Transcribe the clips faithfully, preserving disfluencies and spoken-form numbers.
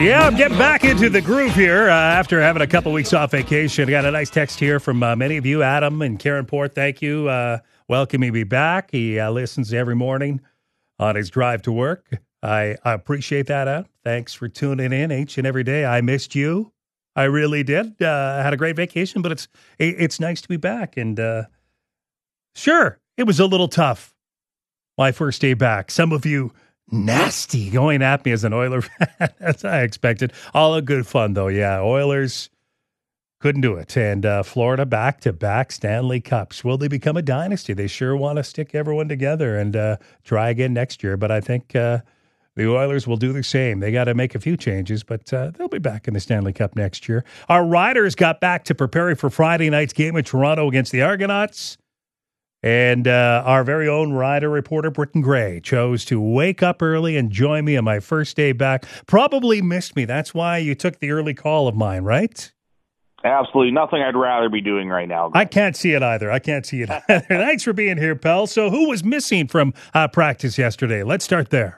Yeah, I'm getting back into the groove here uh, after having a couple weeks off vacation. I got a nice text here from uh, many of you. Adam and Karen Port, thank you. Uh, welcoming me back. He uh, listens every morning on his drive to work. I, I appreciate that, Adam. Thanks for tuning in each and every day. I missed you. I really did. Uh, I had a great vacation, but it's it, it's nice to be back. And uh, sure, it was a little tough, my first day back. Some of you nasty going at me as an Oiler fan, as I expected. All a good fun, though. Yeah, Oilers couldn't do it. And uh, Florida back-to-back Stanley Cups. Will they become a dynasty? They sure want to stick everyone together and uh, try again next year. But I think uh, the Oilers will do the same. They got to make a few changes, but uh, they'll be back in the Stanley Cup next year. Our Riders got back to preparing for Friday night's game in Toronto against the Argonauts. And uh, our very own Rider reporter, Britton Gray, chose to wake up early and join me on my first day back. Probably missed me. That's why you took the early call of mine, right? Absolutely. Nothing I'd rather be doing right now. I can't see it either. I can't see it either. Thanks for being here, pal. So who was missing from uh, practice yesterday? Let's start there.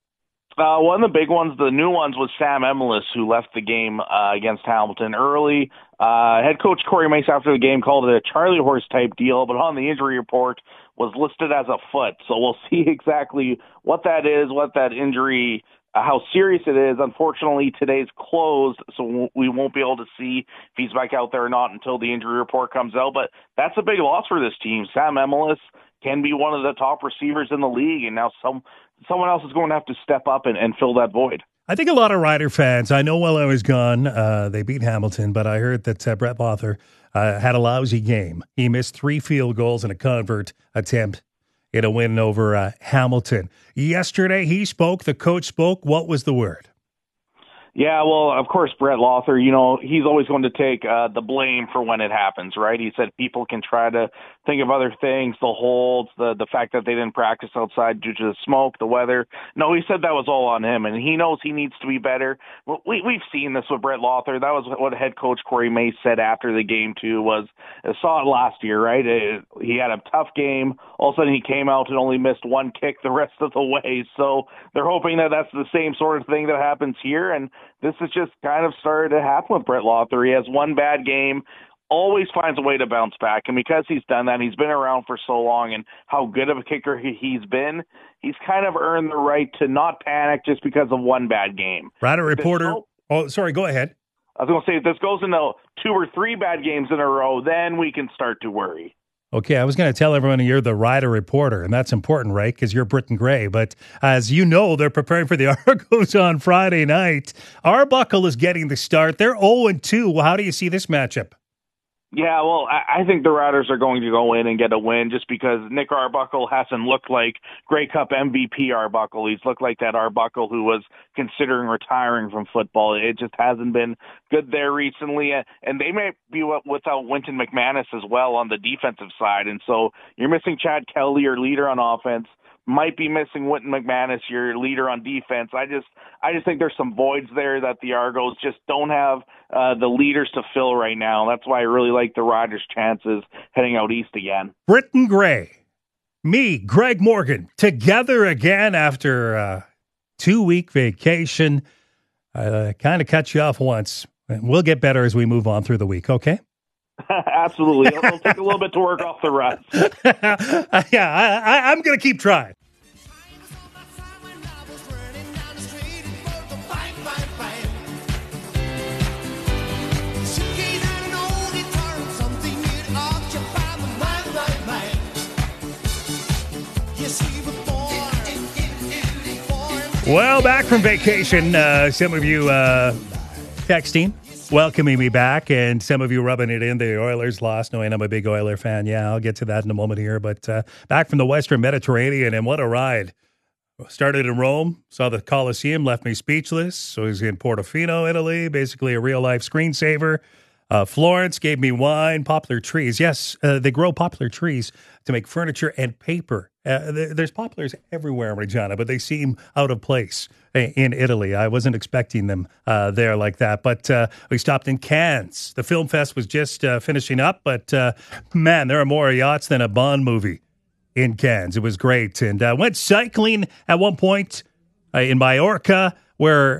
Uh, one of the big ones, the new ones, was Sam Emilus, who left the game uh, against Hamilton early. Uh, head coach Corey Mace after the game called it a Charlie horse type deal, but on the injury report was listed as a foot. So we'll see exactly what that is, what that injury, uh, how serious it is. Unfortunately, today's closed, so we won't be able to see if he's back out there or not until the injury report comes out. But that's a big loss for this team. Sam Emilus can be one of the top receivers in the league, and now some someone else is going to have to step up and, and fill that void. I think a lot of Rider fans, I know while I was gone, uh, they beat Hamilton, but I heard that uh, Brett Lothar uh, had a lousy game. He missed three field goals and a convert attempt in a win over uh, Hamilton. Yesterday, he spoke, the coach spoke. What was the word? Yeah, well, of course, Brett Lothar, you know, he's always going to take uh, the blame for when it happens, right? He said people can try to think of other things, the holds, the the fact that they didn't practice outside due to the smoke, the weather. No, he said that was all on him, and he knows he needs to be better. We, we've seen this with Brett Lothar. That was what head coach Corey Mace said after the game, too, was I saw it last year, right? It, he had a tough game. All of a sudden, he came out and only missed one kick the rest of the way. So they're hoping that that's the same sort of thing that happens here, and this has just kind of started to happen with Brett Lothar. He has one bad game, always finds a way to bounce back. And because he's done that, he's been around for so long and how good of a kicker he's been, he's kind of earned the right to not panic just because of one bad game. Rider reporter. Goes, oh, sorry, go ahead. I was going to say, if this goes into two or three bad games in a row, then we can start to worry. Okay, I was going to tell everyone you're the Rider reporter, and that's important, right? Because you're Britton Gray. But as you know, they're preparing for the Argos on Friday night. Arbuckle is getting the start. They're oh and two. How do you see this matchup? Yeah, well, I think the Riders are going to go in and get a win just because Nick Arbuckle hasn't looked like Grey Cup M V P Arbuckle. He's looked like that Arbuckle who was considering retiring from football. It just hasn't been good there recently. And they may be without Wynton McManus as well on the defensive side. And so you're missing Chad Kelly, your leader on offense. Might be missing Wynton McManus, your leader on defense. I just I just think there's some voids there that the Argos just don't have uh, the leaders to fill right now. That's why I really like the Riders' chances heading out east again. Britton Gray, me, Greg Morgan, together again after a two-week vacation. I uh, kind of cut you off once. We'll get better as we move on through the week, okay? Absolutely. It'll, it'll take a little bit to work off the rust. yeah, I, I, I'm going to keep trying. Well, back from vacation, uh, some of you uh, texting. Welcoming me back, and some of you rubbing it in. The Oilers lost, knowing I'm a big Oiler fan. Yeah, I'll get to that in a moment here. But uh, back from the Western Mediterranean, and what a ride. Started in Rome, saw the Colosseum, left me speechless. So he's in Portofino, Italy, basically a real-life screensaver. Uh, Florence gave me wine, poplar trees. Yes, uh, they grow poplar trees to make furniture and paper. Uh, there's poplars everywhere in Regina, but they seem out of place in Italy. I wasn't expecting them uh, there like that. But uh, we stopped in Cannes. The film fest was just uh, finishing up, but uh, man, there are more yachts than a Bond movie in Cannes. It was great. And uh, went cycling at one point uh, in Mallorca, where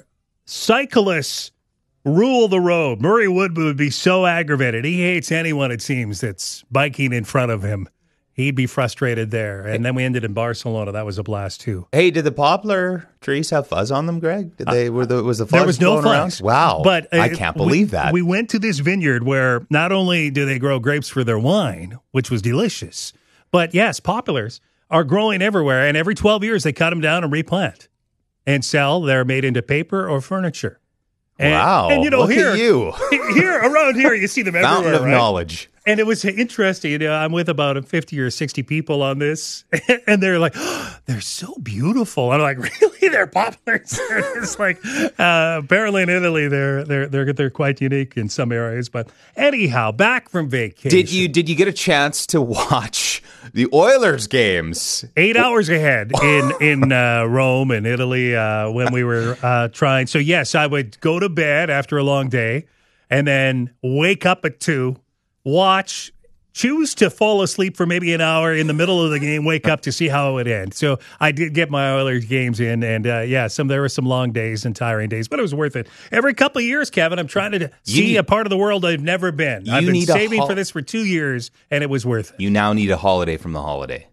cyclists rule the road. Murray Woodman would be so aggravated. He hates anyone, it seems, that's biking in front of him. He'd be frustrated there. And then we ended in Barcelona. That was a blast, too. Hey, did the poplar trees have fuzz on them, Greg? Did they? Were the was the fuzz There was no fuzz? Wow. But uh, I can't believe we, that. We went to this vineyard where not only do they grow grapes for their wine, which was delicious, but yes, poplars are growing everywhere. And every twelve years, they cut them down and replant and sell. They're made into paper or furniture. And, wow. And, you know, Look here, at you. here, around here, you see them everywhere, Fountain of right? knowledge. And it was interesting. You know, I'm with about fifty or sixty people on this, and they're like, oh, they're so beautiful. I'm like, really? They're poplars? It's like, uh, apparently in Italy, they're they're they're they're quite unique in some areas. But anyhow, back from vacation. Did you did you get a chance to watch the Oilers games? Eight hours ahead in in uh, Rome in Italy uh, when we were uh, trying. So yes, I would go to bed after a long day, and then wake up at two. Watch, choose to fall asleep for maybe an hour in the middle of the game, wake up to see how it would end. So I did get my Oilers games in, and uh, yeah, some there were some long days and tiring days, but it was worth it. Every couple of years, Kevin, I'm trying to see need, a part of the world I've never been. I've been saving ho- for this for two years, and it was worth it. You now need a holiday from the holiday.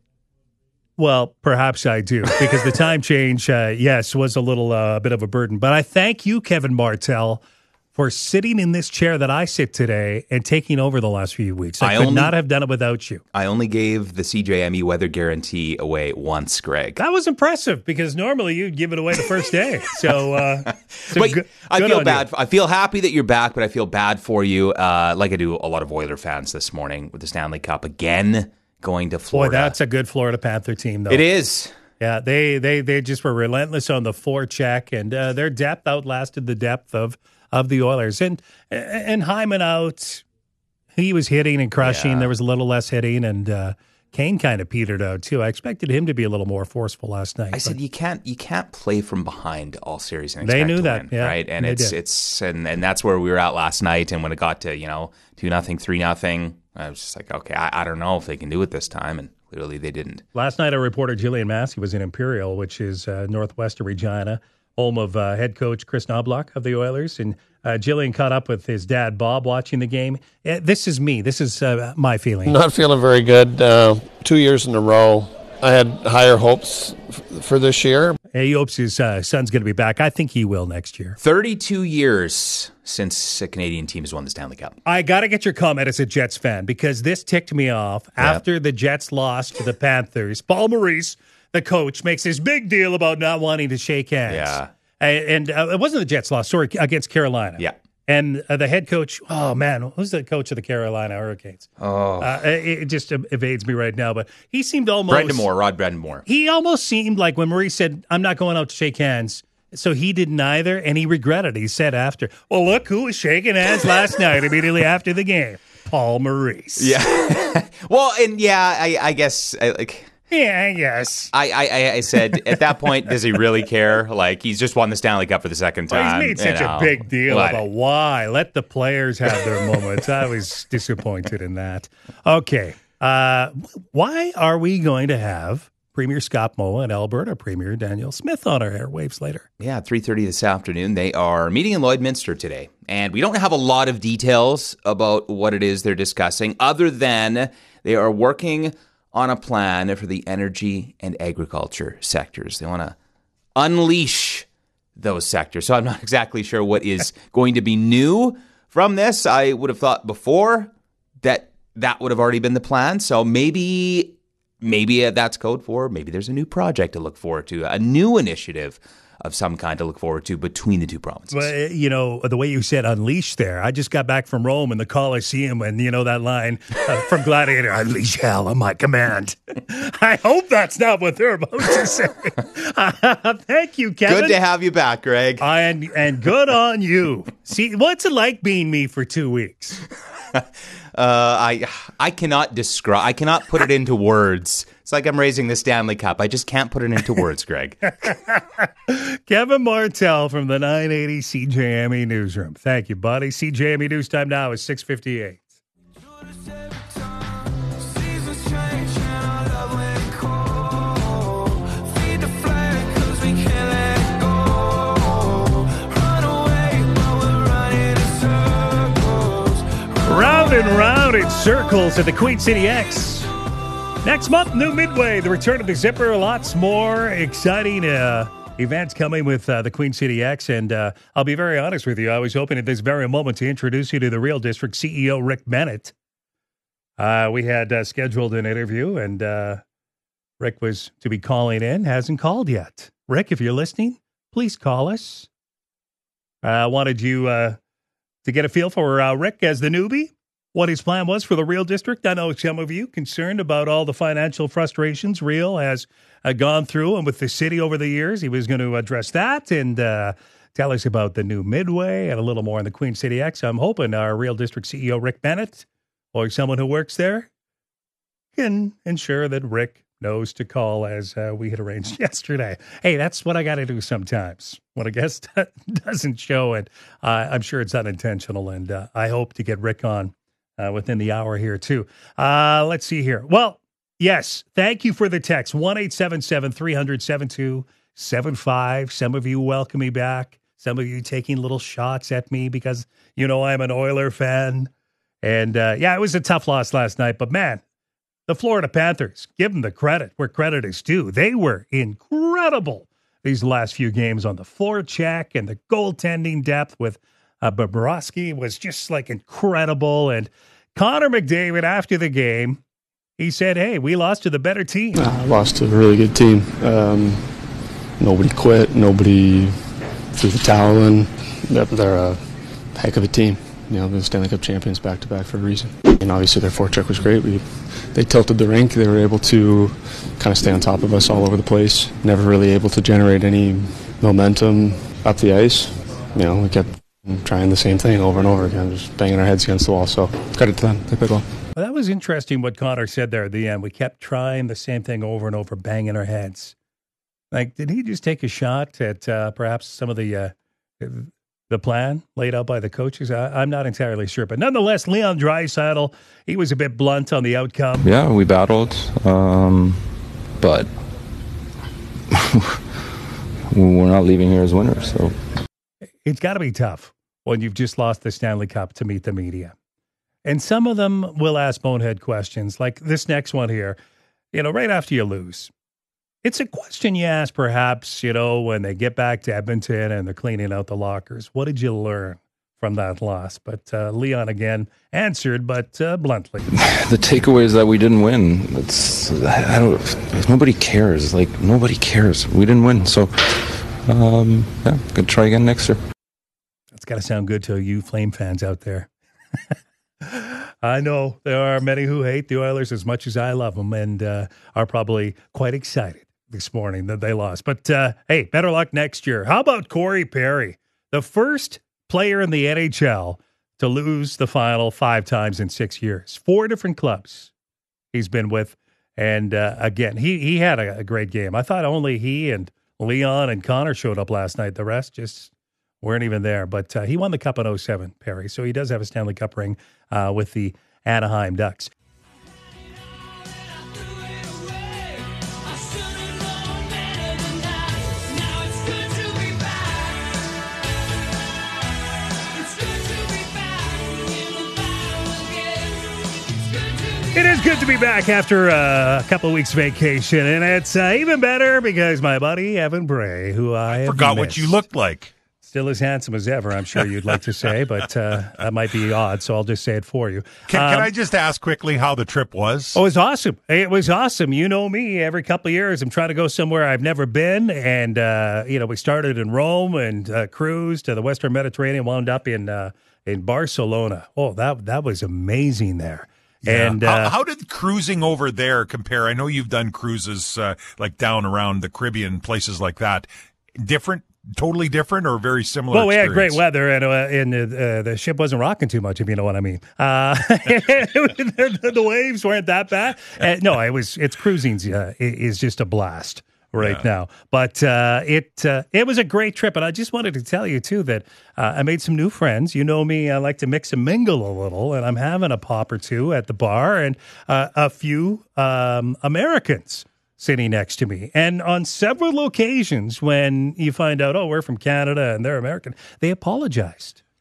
Well, perhaps I do, because the time change, uh, yes, was a little uh, bit of a burden. But I thank you, Kevin Martell, for sitting in this chair that I sit today and taking over the last few weeks. I, I could only, not have done it without you. I only gave the C J M E weather guarantee away once, Greg. That was impressive, because normally you'd give it away the first day. So, uh, so but good, I good feel bad. You. I feel happy that you're back, but I feel bad for you, uh, like I do a lot of Oiler fans this morning with the Stanley Cup again going to Florida. Boy, that's a good Florida Panther team, though. It is. Yeah, they they they just were relentless on the forecheck, and uh, their depth outlasted the depth of of the Oilers. And and Hyman out, he was hitting and crushing. Yeah. There was a little less hitting, and uh, Kane kind of petered out too. I expected him to be a little more forceful last night. I said you can't you can't play from behind all series and expect they knew to that, win, yeah, right? And it's did. it's and, and that's where we were at last night. And when it got to, you know, two nothing, three nothing, I was just like, okay, I, I don't know if they can do it this time, and clearly they didn't. Last night, our reporter Jillian Massey was in Imperial, which is uh, northwest of Regina, home of uh, head coach Chris Knobloch of the Oilers. And uh, Jillian caught up with his dad, Bob, watching the game. Uh, this is me. This is uh, my feeling. Not feeling very good. Uh, two years in a row. I had higher hopes f- for this year. He hopes his uh, son's going to be back. I think he will next year. thirty-two years since a Canadian team has won the Stanley Cup. I got to get your comment as a Jets fan, because this ticked me off after the Jets lost to the Panthers. Paul Maurice, the coach, makes this big deal about not wanting to shake hands. Yeah. And uh, it wasn't the Jets loss, sorry, against Carolina. Yeah. And uh, the head coach, oh, man, who's the coach of the Carolina Hurricanes? Oh. Uh, it, it just evades me right now, but he seemed almost... Brendan Moore, Rod Brendan Moore. He almost seemed like when Maurice said, I'm not going out to shake hands, so he didn't either, and he regretted it. He said after, well, look who was shaking hands last night immediately after the game. Paul Maurice. Yeah. Well, and yeah, I, I guess... I, like. Yeah, I guess. I, I, I said, at that point, does he really care? Like, he's just won the Stanley Cup for the second time. Well, he's made such you know. a big deal What? about why. Let the players have their moments. I was disappointed in that. Okay. Uh, why are we going to have Premier Scott Moe and Alberta Premier Danielle Smith on our airwaves later? Yeah, three thirty this afternoon. They are meeting in Lloydminster today. And we don't have a lot of details about what it is they're discussing, other than they are working on a plan for the energy and agriculture sectors. They want to unleash those sectors. So I'm not exactly sure what is going to be new from this. I would have thought before that that would have already been the plan. So maybe maybe that's code for maybe there's a new project to look forward to, a new initiative of some kind to look forward to between the two provinces. Well, you know, the way you said unleash there, I just got back from Rome and the Colosseum, and you know that line uh, from Gladiator, unleash hell on my command. I hope that's not what they're about to say. Uh, thank you, Kevin. Good to have you back, Greg. Uh, and, and good on you. See, what's it like being me for two weeks? Uh, I I cannot describe. I cannot put it into words. It's like I'm raising the Stanley Cup. I just can't put it into words, Greg. Kevin Martell from the nine eighty C J M E Newsroom. Thank you, buddy. C J M E News time now is six fifty-eight. and round in circles at the Queen City X. Next month, new Midway, the return of the Zipper, lots more exciting uh, events coming with uh, the Queen City X. And uh, I'll be very honest with you, I was hoping at this very moment to introduce you to the Real District C E O, Rick Bennett. Uh, we had uh, scheduled an interview, and uh, Rick was to be calling in, hasn't called yet. Rick, if you're listening, please call us. I uh, wanted you uh, to get a feel for uh, Rick as the newbie, what his plan was for the Real District. I know some of you concerned about all the financial frustrations Real has uh, gone through and with the city over the years. He was going to address that and uh, tell us about the new Midway and a little more on the Queen City X. I'm hoping our Real District C E O, Rick Bennett, or someone who works there, can ensure that Rick knows to call as uh, we had arranged yesterday. Hey, that's what I got to do sometimes. When a guest doesn't show it, uh, I'm sure it's unintentional, and uh, I hope to get Rick on Uh, within the hour here, too. Uh, let's see here. Well, yes, thank you for the text. one eight seven seven, three hundred, seven two seven five. Some of you welcome me back. Some of you taking little shots at me because, you know, I'm an Oiler fan. And, uh, yeah, it was a tough loss last night. But, man, the Florida Panthers, give them the credit where credit is due. They were incredible these last few games on the floor check and the goaltending depth with Uh, Bobrovsky was just like incredible. And Connor McDavid, after the game, he said, hey, we lost to the better team. Uh, lost to a really good team. Um, nobody quit. Nobody threw the towel in. They're, they're a heck of a team. You know, they're the Stanley Cup champions back-to-back for a reason. And obviously their forecheck was great. We, they tilted the rink. They were able to kind of stay on top of us all over the place. Never really able to generate any momentum up the ice. You know, we kept trying the same thing over and over again, just banging our heads against the wall. So credit to them. They played well. Well, that was interesting what Connor said there at the end. We kept trying the same thing over and over, banging our heads. Like, did he just take a shot at uh, perhaps some of the uh, the plan laid out by the coaches? I, I'm not entirely sure. But nonetheless, Leon Draisaitl, he was a bit blunt on the outcome. Yeah, we battled, um, but we're not leaving here as winners, so... It's got to be tough when you've just lost the Stanley Cup to meet the media. And some of them will ask bonehead questions, like this next one here, you know, right after you lose. It's a question you ask perhaps, you know, when they get back to Edmonton and they're cleaning out the lockers. What did you learn from that loss? But uh, Leon again answered, but uh, bluntly. The takeaway is that we didn't win. It's, I don't, nobody cares. Like, nobody cares. We didn't win, so... Um, yeah, gonna try again next year. That's got to sound good to you Flame fans out there. I know there are many who hate the Oilers as much as I love them and uh, are probably quite excited this morning that they lost. But uh, hey, better luck next year. How about Corey Perry, the first player in the N H L to lose the final five times in six years? Four different clubs he's been with. And uh, again, he, he had a, a great game. I thought only he and Leon and Connor showed up last night. The rest just weren't even there. But uh, he won the Cup in oh seven, Perry. So he does have a Stanley Cup ring uh, with the Anaheim Ducks. It is good to be back after uh, a couple of weeks vacation, and it's uh, even better because my buddy Evan Bray, who I, I have forgot missed, what you looked like. Still as handsome as ever, I'm sure you'd like to say, but uh, that might be odd, so I'll just say it for you. Can, um, can I just ask quickly how the trip was? Oh, it was awesome. It was awesome. You know me, every couple of years I'm trying to go somewhere I've never been, and uh, you know, we started in Rome and uh, cruised to the Western Mediterranean, wound up in uh, in Barcelona. Oh, that that was amazing there. Yeah. And uh, how, how did cruising over there compare? I know you've done cruises uh, like down around the Caribbean, places like that. Different, totally different, or very similar? Well, we experience? had great weather, and, uh, and uh, the ship wasn't rocking too much, if you know what I mean. Uh, the, the waves weren't that bad. Uh, no, it was. It's cruising uh, is just a blast right yeah. now. But uh, it uh, it was a great trip, and I just wanted to tell you too that uh, I made some new friends. You know me; I like to mix and mingle a little, and I'm having a pop or two at the bar, and uh, a few um, Americans sitting next to me. And on several occasions, when you find out, oh, we're from Canada and they're American, they apologized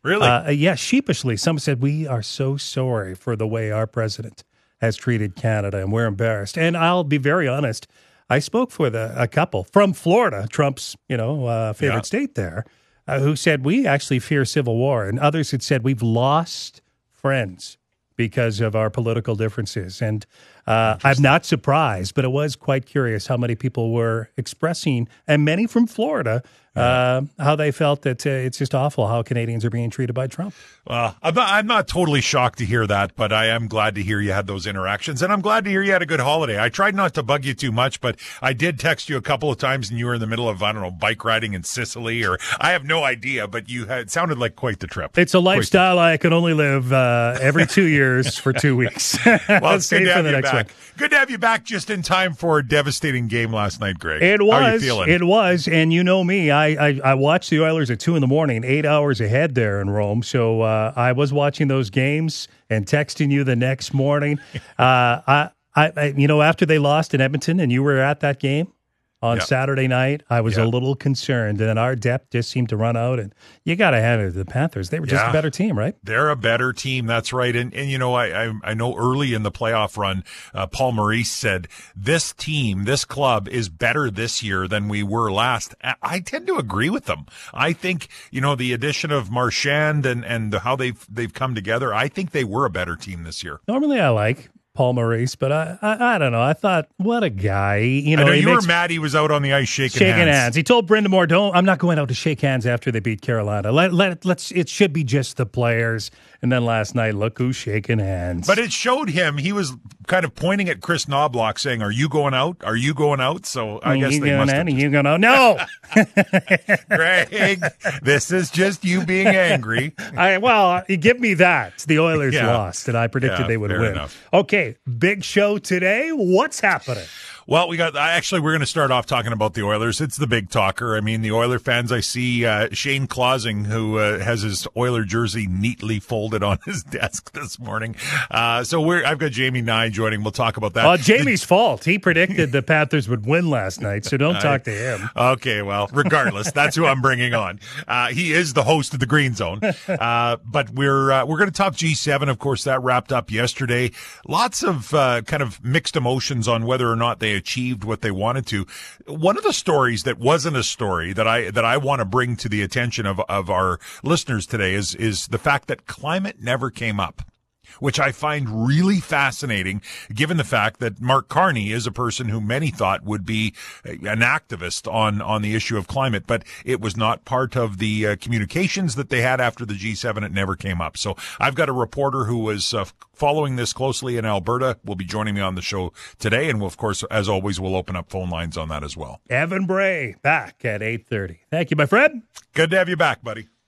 Really? Uh, yeah, sheepishly. Some said, we are so sorry for the way our president has treated Canada, and we're embarrassed. And I'll be very honest. I spoke with a, a couple from Florida, Trump's, you know, uh, favorite Yeah. state there, uh, who said, we actually fear civil war. And others had said, we've lost friends because of our political differences. And uh, I'm not surprised, but it was quite curious how many people were expressing, and many from Florida, uh, how they felt that uh, it's just awful how Canadians are being treated by Trump. Well, I'm not, I'm not totally shocked to hear that, but I am glad to hear you had those interactions, and I'm glad to hear you had a good holiday. I tried not to bug you too much, but I did text you a couple of times, and you were in the middle of, I don't know, bike riding in Sicily, or I have no idea, but you had, it sounded like quite the trip. It's a lifestyle I can only live uh, every two years for two weeks. Well, it's good to have the you next back. one. Good to have you back just in time for a devastating game last night, Greg. It How are you was. feeling? It was. And you know me, I, I, I watched the Oilers at two in the morning, eight hours ahead there in Rome. So uh, I was watching those games and texting you the next morning. uh, I, I, I, you know, after they lost in Edmonton and you were at that game on Yeah. Saturday night, I was Yeah. a little concerned. And our depth just seemed to run out. And you got to hand it to the Panthers. They were just Yeah. a better team, right? They're a better team. That's right. And, and you know, I, I, I know early in the playoff run, uh, Paul Maurice said, this team, this club is better this year than we were last. I, I tend to agree with them. I think, you know, the addition of Marchand and, and how they've, they've come together, I think they were a better team this year. Normally I like Paul Maurice, but I, I I don't know. I thought, what a guy. You know, I know he you makes, were mad he was out on the ice shaking, shaking hands. hands. He told Brendan Moore, "Don't. I'm not going out to shake hands after they beat Carolina. Let let let's. It should be just the players." And then last night, look who's shaking hands. But it showed him, he was kind of pointing at Chris Knobloch saying, are you going out? Are you going out? So I guess you they going must out, have you going out? No. Greg, this is just you being angry. I well, you give me that. The Oilers Yeah. lost, and I predicted Yeah, they would fair win. enough. Okay, big show today. What's happening? Well, we got, I actually, we're going to start off talking about the Oilers. It's the big talker. I mean, the Oiler fans, I see uh, Shane Clausing, who uh, has his Oiler jersey neatly folded on his desk this morning. Uh, so we're, I've got Jamie Nye joining. We'll talk about that. Well, Jamie's fault. He predicted the Panthers would win last night, so don't talk to him. Okay, well, regardless, that's who I'm bringing on. Uh, he is the host of the Green Zone. Uh, but we're uh, we're going to talk G seven. Of course, that wrapped up yesterday. Lots of uh, kind of mixed emotions on whether or not they achieved what they wanted to. One of the stories that wasn't a story that I that I want to bring to the attention of of our listeners today is is the fact that climate never came up, which I find really fascinating, given the fact that Mark Carney is a person who many thought would be an activist on, on the issue of climate, but it was not part of the uh, communications that they had after the G seven. It never came up. So I've got a reporter who was uh, following this closely in Alberta, will be joining me on the show today, and we'll, of course, as always, we'll open up phone lines on that as well. Evan Bray back at eight thirty. Thank you, my friend. Good to have you back, buddy.